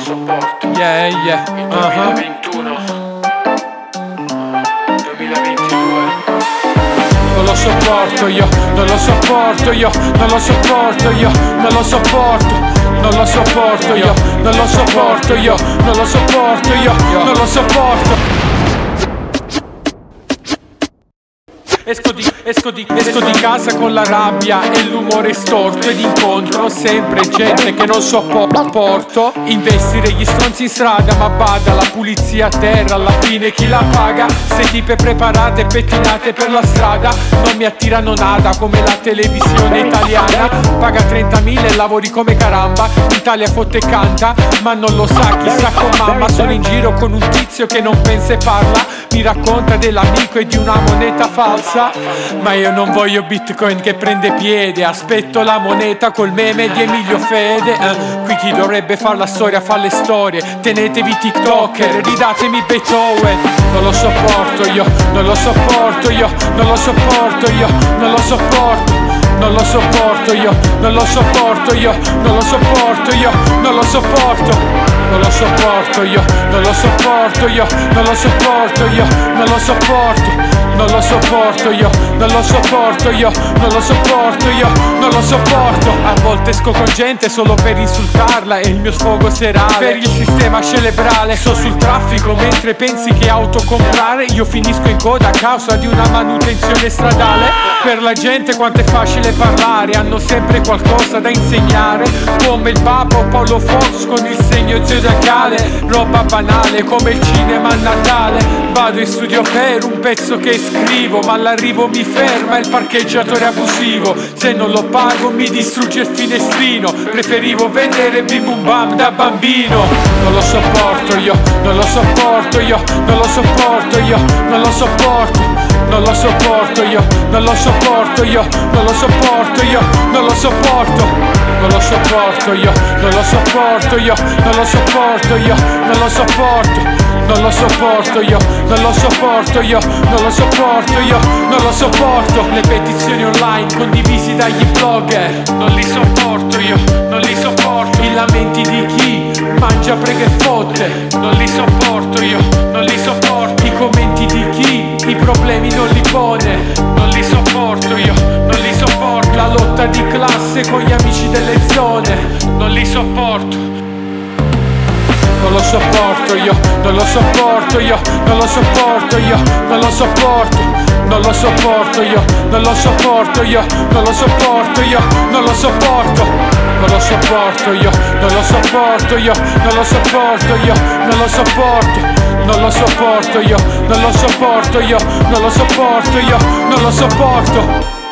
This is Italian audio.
sopporto. Yeah, yeah. Il 2021, 2022. Non lo sopporto io, non lo sopporto io, non lo sopporto io, non lo sopporto. Non lo sopporto io, non lo sopporto io, non lo sopporto io, non lo sopporto. Esco di casa con la rabbia e l'umore storto ed incontro sempre gente che non sopporto. Investire gli stronzi in strada, ma bada, la pulizia a terra, alla fine chi la paga? Se tipe preparate e pettinate per la strada non mi attirano nada, come la televisione italiana. Paga 30.000 e lavori come caramba, Italia fotte e canta, ma non lo sa chi sta con mamma. Sono in giro con un tizio che non pensa e parla, mi racconta dell'amico e di una moneta falsa. Ma io non voglio Bitcoin che prende piede, aspetto la moneta col meme di Emilio Fede. Qui chi dovrebbe far la storia fa le storie, tenetevi TikToker, ridatemi Beethoven. Non lo sopporto io, non lo sopporto io, non lo sopporto io, non lo sopporto. Non lo sopporto io, non lo sopporto io, non lo sopporto io, non lo sopporto. Non lo sopporto io, non lo sopporto io, non lo sopporto io, non lo sopporto. Non lo sopporto io, non lo sopporto io, non lo sopporto io, non lo sopporto. A volte esco con gente solo per insultarla, è il mio sfogo serale. Per il sistema cerebrale sto sul traffico mentre pensi che auto comprare. Io finisco in coda a causa di una manutenzione stradale. Per la gente quanto è facile parlare, hanno sempre qualcosa da insegnare, come il Papa o Paolo Fox con il segno zodiacale. Roba banale come il cinema a Natale. Vado in studio per un pezzo che scrivo, ma all'arrivo mi ferma il parcheggiatore abusivo. Se non lo pago mi distrugge il finestrino, preferivo vedere Bim Bum Bam da bambino. Non lo sopporto io, non lo sopporto io, non lo sopporto io, non lo sopporto. Non lo sopporto io, non lo sopporto io, non lo sopporto io, non lo sopporto. Non lo sopporto io, non lo sopporto io, non lo sopporto io, non lo sopporto. Non lo sopporto io, non lo sopporto io, non lo sopporto io, non lo sopporto. Le petizioni online condivisi dagli blogger, non li sopporto io, non li sopporto. I lamenti di chi mangia, prega e fotte, non li sopporto io, non li sopporto. I commenti di chi i problemi non li pone, non li sopporto io, non li sopporto. La lotta di classe con gli amici delle zone, non li sopporto. Non lo sopporto io, non lo sopporto io, non lo sopporto io, non lo sopporto. Non lo sopporto io, non lo sopporto io, non lo sopporto io, non lo sopporto. Non lo sopporto io, non lo sopporto io, non lo sopporto io, non lo sopporto. Non lo sopporto io, non lo sopporto io, non lo sopporto io, non lo sopporto.